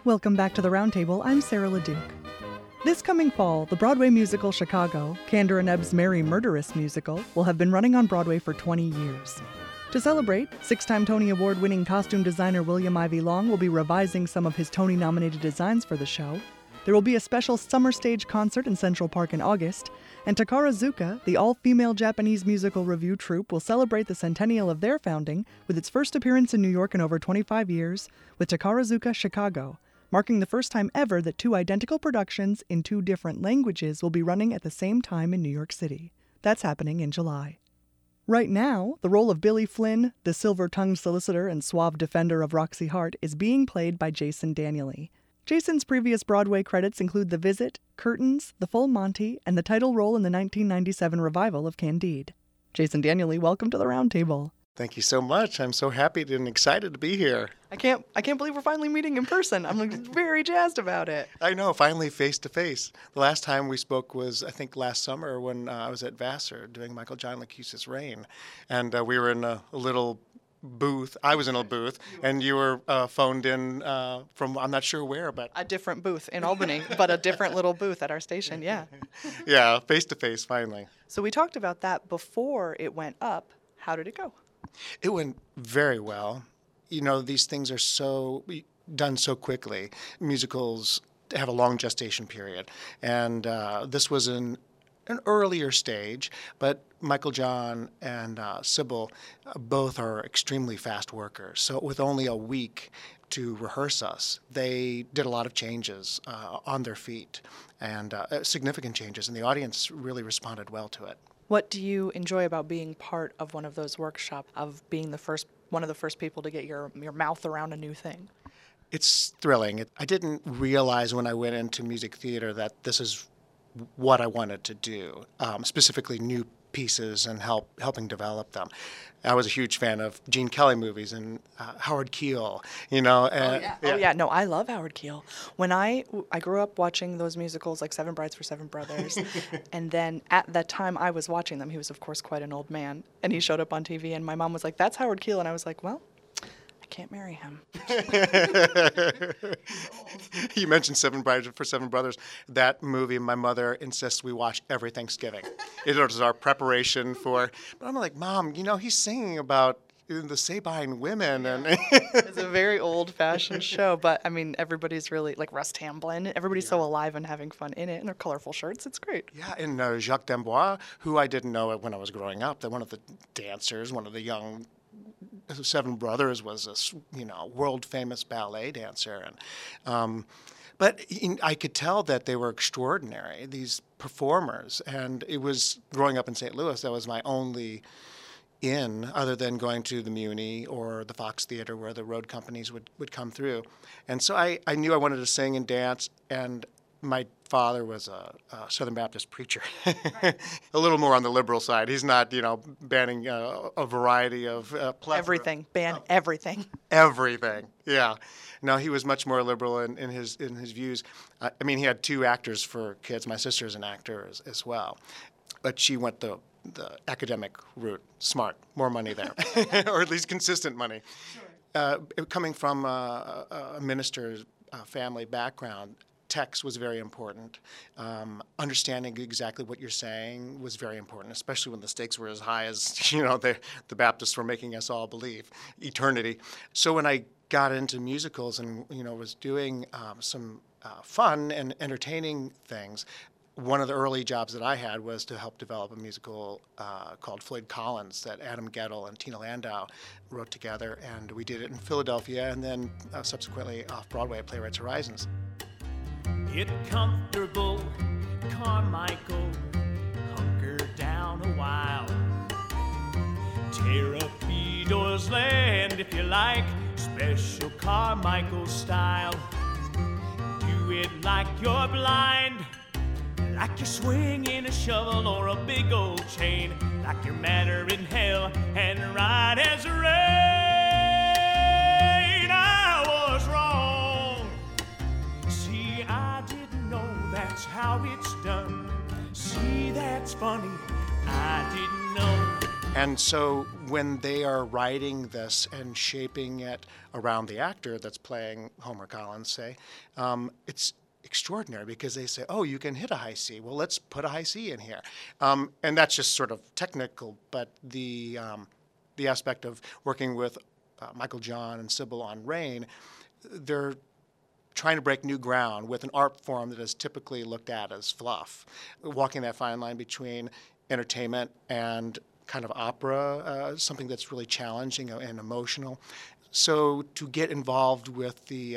Welcome back to the Roundtable. I'm Sarah LeDuc. This coming fall, the Broadway musical Chicago, Kander and Ebb's Merry Murderous musical, will have been running on Broadway for 20 years. To celebrate, six-time Tony Award-winning costume designer William Ivey Long will be revising some of his Tony-nominated designs for the show. There will be a special summer stage concert in Central Park in August, and Takarazuka, the all-female Japanese musical revue troupe, will celebrate the centennial of their founding with its first appearance in New York in over 25 years with Takarazuka Chicago, marking the first time ever that two identical productions in two different languages will be running at the same time in New York City. That's happening in July. Right now, the role of Billy Flynn, the silver-tongued solicitor and suave defender of Roxy Hart, is being played by Jason Daniely. Jason's previous Broadway credits include The Visit, Curtains, The Full Monty, and the title role in the 1997 revival of Candide. Jason Daniely, welcome to the Roundtable. Thank you so much. I'm so happy and excited to be here. I can't believe we're finally meeting in person. I'm very jazzed about it. I know, finally face to face. The last time we spoke was, I think, last summer when I was at Vassar doing Michael John LaCuisa's Rain. And we were in a little booth. I was in a booth, and you were phoned in from, I'm not sure where, but... A different booth in Albany, but a different little booth at our station, yeah. Yeah, face to face, finally. So we talked about that before it went up. How did it go? It went very well. You know, these things are done so quickly. Musicals have a long gestation period. And this was an earlier stage, but Michael John and Sybil both are extremely fast workers. So with only a week to rehearse us, they did a lot of changes on their feet, and significant changes, and the audience really responded well to it. What do you enjoy about being part of one of those workshops, of being one of the first people to get your mouth around a new thing? It's thrilling. I didn't realize when I went into music theater that this is what I wanted to do, specifically new pieces and helping develop them. I was a huge fan of Gene Kelly movies and Howard Keel, you know. No, I love Howard Keel. When I grew up watching those musicals like Seven Brides for Seven Brothers, and then at the time I was watching them, he was of course quite an old man, and he showed up on TV, and my mom was like, "That's Howard Keel," and I was like, "Well, I can't marry him." You mentioned Seven Brides for Seven Brothers. That movie, my mother insists we watch every Thanksgiving. It was our preparation for. But I'm like, Mom, you know, he's singing about the Sabine women, and it's a very old-fashioned show. But I mean, everybody's really like Russ Tamblyn. Everybody's so alive and having fun in it, and their colorful shirts. It's great. Yeah, and Jacques d'Amboise, who I didn't know when I was growing up, that one of the dancers, one of the young Seven Brothers, was a world famous ballet dancer, and but I could tell that they were extraordinary, these performers. And it was growing up in St. Louis, that was my only in, other than going to the Muni or the Fox Theater where the road companies would come through. And so I knew I wanted to sing and dance, and my father was a Southern Baptist preacher, a little more on the liberal side. He's not, banning a variety of everything. Ban everything. Everything. Yeah. No, he was much more liberal in his views. I mean, he had two actors for kids. My sister's an actor as well, but she went the academic route. Smart, more money there, or at least consistent money. Sure. Coming from a minister's family background, text was very important. Understanding exactly what you're saying was very important, especially when the stakes were as high as, the Baptists were making us all believe, eternity. So when I got into musicals and, was doing some fun and entertaining things, one of the early jobs that I had was to help develop a musical called Floyd Collins that Adam Gettle and Tina Landau wrote together, and we did it in Philadelphia and then subsequently off-Broadway at Playwrights Horizons. Get comfortable, Carmichael, hunker down a while. Tear up Fedor's land if you like, special Carmichael style. Do it like you're blind, like you're swinging a shovel or a big old chain, like you're madder in hell and right as rain. I was wrong. See, I didn't know that's how it's done. See, that's funny. I didn't know. And so when they are writing this and shaping it around the actor that's playing Homer Collins, say, it's extraordinary because they say, oh, you can hit a high C. Well, let's put a high C in here. And that's just sort of technical, but the aspect of working with Michael John and Sybil on Rain, they're trying to break new ground with an art form that is typically looked at as fluff, walking that fine line between entertainment and kind of opera, something that's really challenging and emotional. So to get involved with the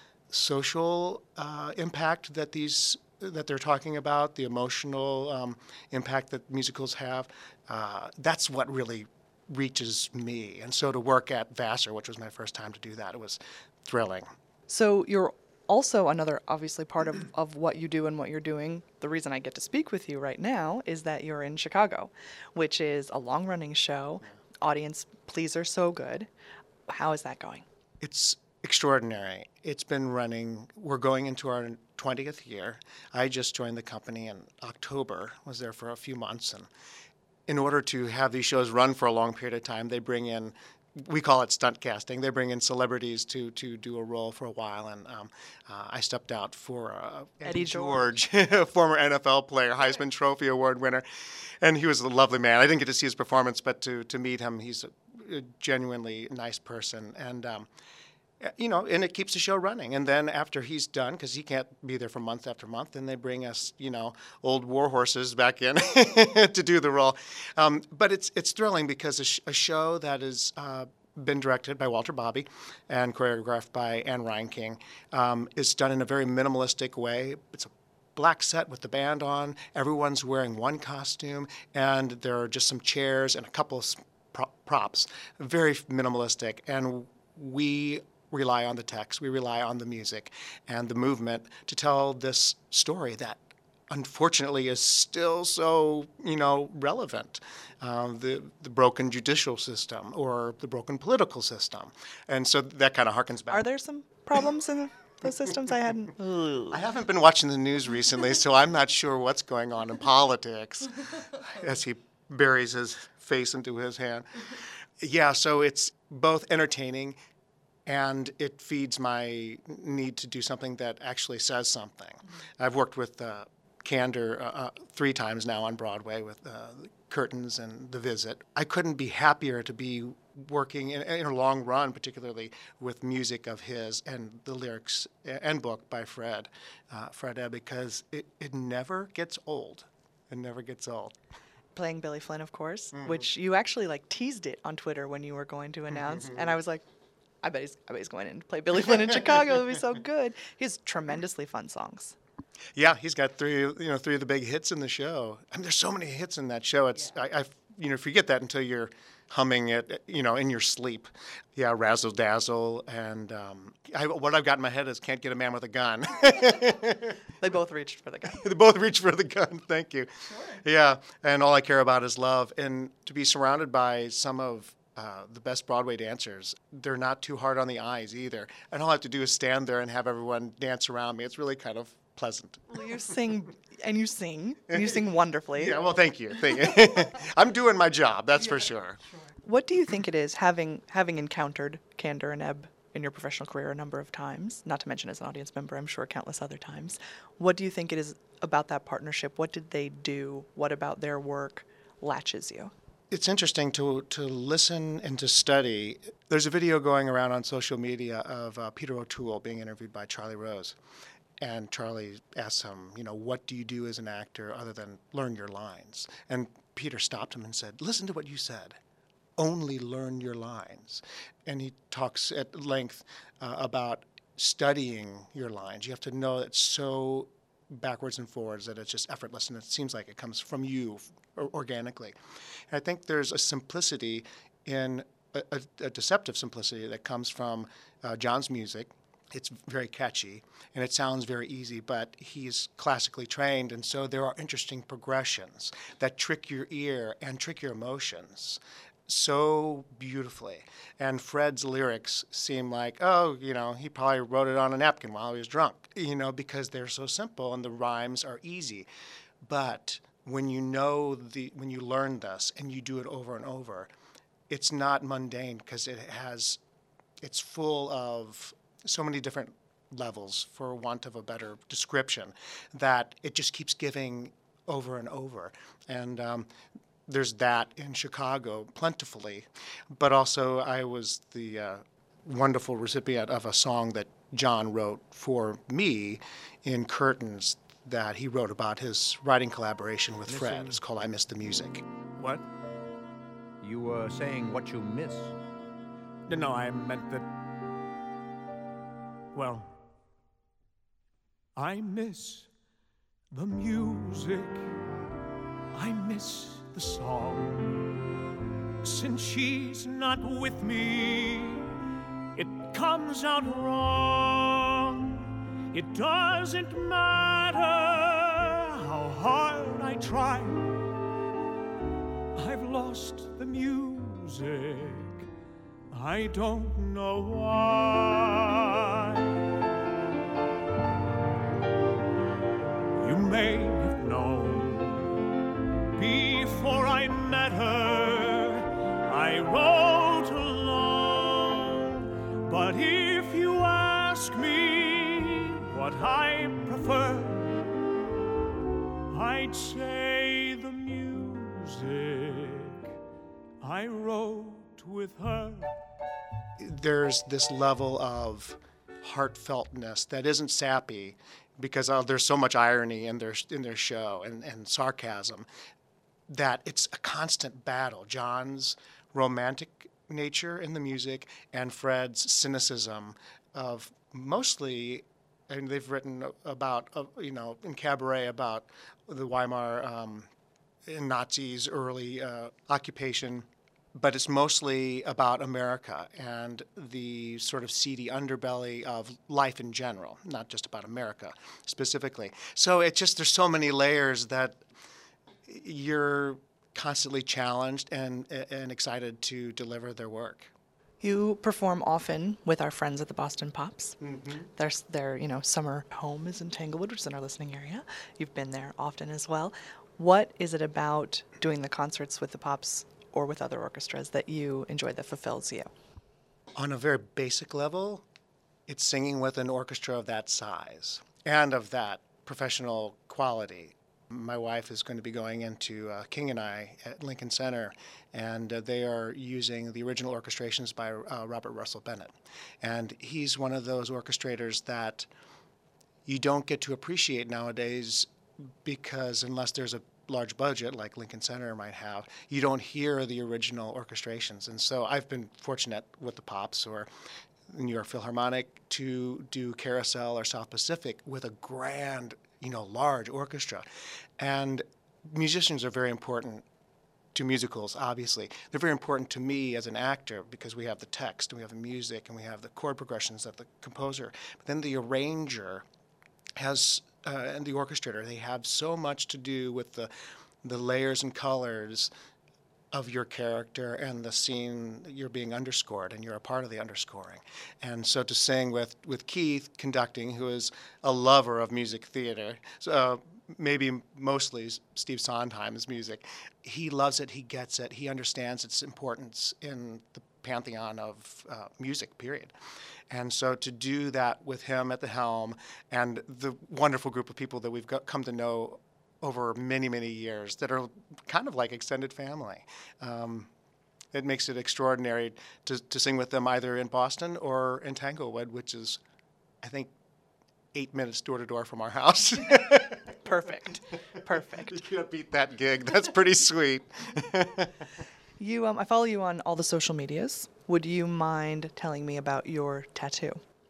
social impact that they're talking about, the emotional impact that musicals have, that's what really reaches me. And so to work at Vassar, which was my first time to do that, it was thrilling. So you're also another, obviously, part of what you do and what you're doing. The reason I get to speak with you right now is that you're in Chicago, which is a long-running show. Audience pleaser, so good. How is that going? It's extraordinary. It's been running, we're going into our 20th year. I just joined the company in October, was there for a few months. And in order to have these shows run for a long period of time, they bring in, we call it stunt casting. They bring in celebrities to do a role for a while, and I stepped out for Eddie George, former NFL player, Heisman Trophy Award winner, and he was a lovely man. I didn't get to see his performance, but to meet him, he's a genuinely nice person, and and it keeps the show running. And then after he's done, because he can't be there for month after month, then they bring us, old war horses back in to do the role. But it's thrilling because a show that has been directed by Walter Bobby and choreographed by Anne Reinking is done in a very minimalistic way. It's a black set with the band on. Everyone's wearing one costume, and there are just some chairs and a couple of props. Very minimalistic. And we rely on the text, we rely on the music and the movement to tell this story that unfortunately is still so, relevant. The broken judicial system or the broken political system. And so that kind of harkens back. Are there some problems in those systems? I haven't been watching the news recently, so I'm not sure what's going on in politics as he buries his face into his hand. Yeah, so it's both entertaining and it feeds my need to do something that actually says something. I've worked with Candor 3 times now on Broadway with Curtains and The Visit. I couldn't be happier to be working in a long run, particularly with music of his and the lyrics and book by Fred Ebb, because it never gets old. It never gets old. Playing Billy Flynn, of course, which you actually teased it on Twitter when you were going to announce, and I was like, I bet he's going in to play Billy Flynn in Chicago. It'll be so good. He has tremendously fun songs. Yeah, he's got three of the big hits in the show. I mean, there's so many hits in that show. It's I forget that until you're humming it, in your sleep. Yeah, Razzle Dazzle, and what I've got in my head is Can't Get a Man with a Gun. They both reached for the gun. They both reached for the gun. Thank you. Sure. Yeah, and All I Care About Is Love, and to be surrounded by some of the best Broadway dancers. They're not too hard on the eyes either. And all I have to do is stand there and have everyone dance around me. It's really kind of pleasant. Well, you sing wonderfully. Yeah, well, thank you. I'm doing my job, that's for sure. What do you think it is, having encountered Candor and Ebb in your professional career a number of times, not to mention as an audience member, I'm sure countless other times, what do you think it is about that partnership? What did they do? What about their work latches you? It's interesting to listen and to study. There's a video going around on social media of Peter O'Toole being interviewed by Charlie Rose. And Charlie asks him, what do you do as an actor other than learn your lines? And Peter stopped him and said, listen to what you said. Only learn your lines. And he talks at length about studying your lines. You have to know it's so backwards and forwards that it's just effortless, and it seems like it comes from you organically. And I think there's a simplicity in a deceptive simplicity that comes from John's music. It's very catchy, and it sounds very easy, but he's classically trained, and so there are interesting progressions that trick your ear and trick your emotions so beautifully. And Fred's lyrics seem like, he probably wrote it on a napkin while he was drunk, because they're so simple and the rhymes are easy. But when you learn this and you do it over and over, it's not mundane because it's full of so many different levels, for want of a better description, that it just keeps giving over and over. And there's that in Chicago plentifully, but also I was the wonderful recipient of a song that John wrote for me in Curtains that he wrote about his writing collaboration with Fred. It's called I Miss the Music. What? You were saying what you miss. No, I meant that. Well, I miss the music. I miss the song. Since she's not with me, it comes out wrong. It doesn't matter how hard I try. I've lost the music. I don't know why. You may have known before I met her, I wrote alone. But if you ask me what I prefer, I'd say the music I wrote with her. There's this level of heartfeltness that isn't sappy, because there's so much irony in their show and sarcasm, that it's a constant battle. John's romantic nature in the music and Fred's cynicism of mostly, and they've written about, in Cabaret about the Weimar Nazis' early occupation, but it's mostly about America and the sort of seedy underbelly of life in general, not just about America specifically. So there's so many layers that you're constantly challenged and excited to deliver their work. You perform often with our friends at the Boston Pops. Mm-hmm. Their summer home is in Tanglewood, which is in our listening area. You've been there often as well. What is it about doing the concerts with the Pops or with other orchestras that you enjoy, that fulfills you? On a very basic level, it's singing with an orchestra of that size and of that professional quality. My wife is going to be going into King and I at Lincoln Center, and they are using the original orchestrations by Robert Russell Bennett. And he's one of those orchestrators that you don't get to appreciate nowadays, because unless there's a large budget like Lincoln Center might have, you don't hear the original orchestrations. And so I've been fortunate with the Pops or New York Philharmonic to do Carousel or South Pacific with a grand, large orchestra. And musicians are very important to musicals, obviously. They're very important to me as an actor because we have the text and we have the music and we have the chord progressions of the composer. But then the arranger has and the orchestrator, they have so much to do with the layers and colors of your character and the scene that you're being underscored, and you're a part of the underscoring. And so to sing with Keith conducting, who is a lover of music theater, maybe mostly Steve Sondheim's music, he loves it, he gets it, he understands its importance in the pantheon of music, period. And so to do that with him at the helm and the wonderful group of people that we've come to know over many, many years that are kind of like extended family, it makes it extraordinary to sing with them either in Boston or in Tanglewood, which is, I think, 8 minutes door to door from our house. Perfect. You can't beat that gig. That's pretty sweet. I follow you on all the social medias. Would you mind telling me about your tattoo?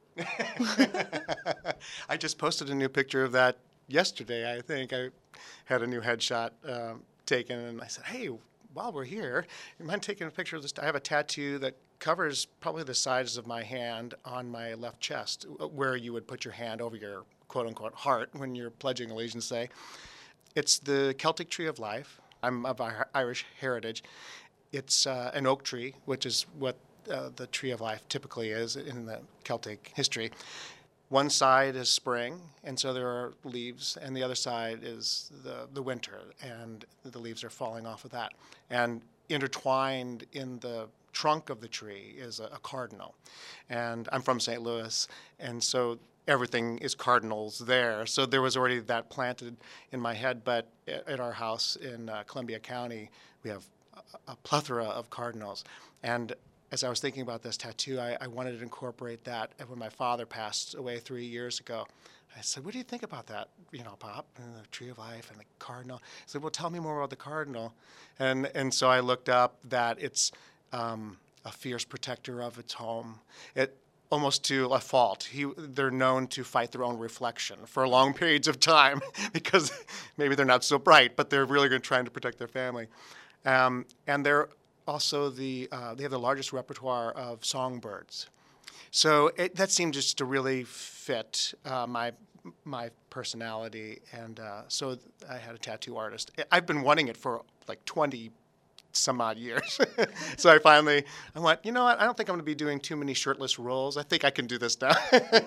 I just posted a new picture of that yesterday, I think. I had a new headshot taken, and I said, hey, while we're here, you mind taking a picture of this? I have a tattoo that covers probably the size of my hand on my left chest, where you would put your hand over your quote-unquote heart when you're pledging allegiance, say. It's the Celtic Tree of Life. I'm of Irish heritage. It's an oak tree, which is what the Tree of Life typically is in the Celtic history. one side is spring, and so there are leaves, and the other side is the winter, and the leaves are falling off of that. And intertwined in the trunk of the tree is a cardinal. And I'm from St. Louis, and so everything is cardinals there. So there was already that planted in my head, but at our house in Columbia County, we have a plethora of cardinals. And as I was thinking about this tattoo, I wanted to incorporate that. And when my father passed away 3 years ago, I said, what do you think about that, Pop, and the tree of life and the cardinal? He said, well, tell me more about the cardinal. And so I looked up that it's a fierce protector of its home. It almost to a fault. They're known to fight their own reflection for long periods of time because maybe they're not so bright, but they're really trying to protect their family. And they're also they have the largest repertoire of songbirds. So that seemed just to really fit my personality, and so I had a tattoo artist. I've been wanting it for like 20 some odd years. So I went, you know what, I don't think I'm going to be doing too many shirtless roles. I think I can do this now.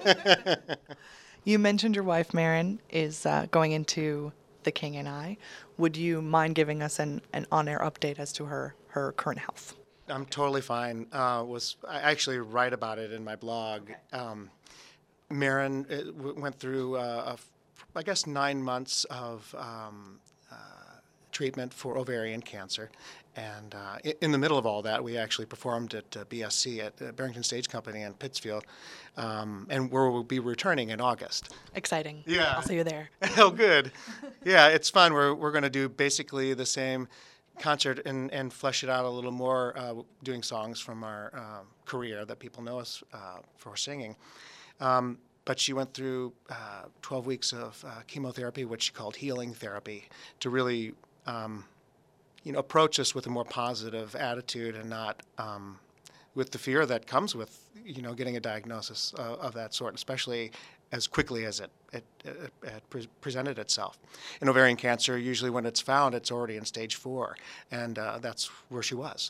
You mentioned your wife, Maren, is going into The King and I. Would you mind giving us an on-air update as to her current health? I'm totally fine. I actually write about it in my blog. Okay. Maren went through, I guess, 9 months of treatment for ovarian cancer. And in the middle of all that, we actually performed at BSC at Barrington Stage Company in Pittsfield, and we'll be returning in August. Exciting. Yeah. I'll see you there. Oh, good. Yeah, it's fun. We're going to do basically the same concert and flesh it out a little more, doing songs from our career that people know us for singing. But she went through 12 weeks of chemotherapy, which she called healing therapy, to really approach us with a more positive attitude and not with the fear that comes with, getting a diagnosis of that sort, especially as quickly as it presented itself. In ovarian cancer, usually when it's found, it's already in stage 4, and that's where she was.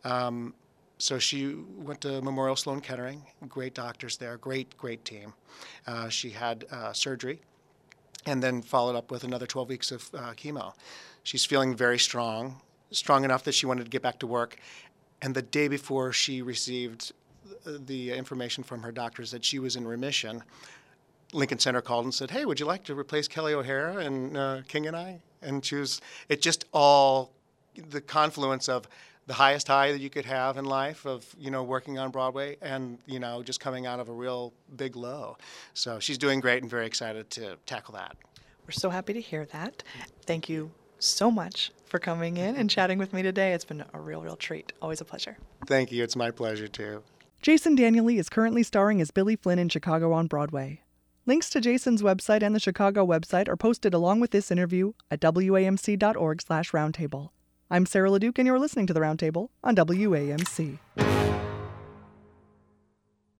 So she went to Memorial Sloan Kettering, great doctors there, great team. She had surgery and then followed up with another 12 weeks of chemo. She's feeling very strong enough that she wanted to get back to work. And the day before she received the information from her doctors that she was in remission, Lincoln Center called and said, hey, would you like to replace Kelly O'Hara in King and I? And it just all, the confluence of the highest high that you could have in life of, working on Broadway and, just coming out of a real big low. So she's doing great and very excited to tackle that. We're so happy to hear that. Thank you so much for coming in and chatting with me today. It's been a real treat. Always a pleasure. Thank you. It's my pleasure, too. Jason Daniely is currently starring as Billy Flynn in Chicago on Broadway. Links to Jason's website and the Chicago website are posted along with this interview at wamc.org/roundtable. I'm Sarah LeDuc, and you're listening to The Roundtable on WAMC.